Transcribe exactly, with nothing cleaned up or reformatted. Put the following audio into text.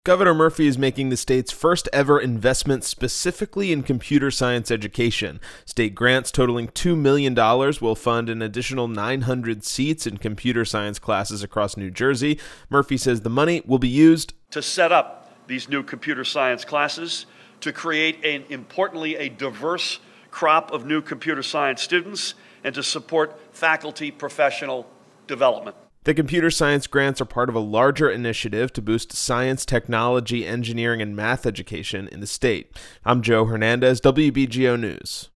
Governor Murphy is making the state's first ever investment specifically in computer science education. State grants totaling two million dollars will fund an additional nine hundred seats in computer science classes across New Jersey. Murphy says the money will be used to set up these new computer science classes, to create, an, importantly, a diverse crop of new computer science students, and to support faculty professional development. The computer science grants are part of a larger initiative to boost science, technology, engineering, and math education in the state. I'm Joe Hernandez, W B G O News.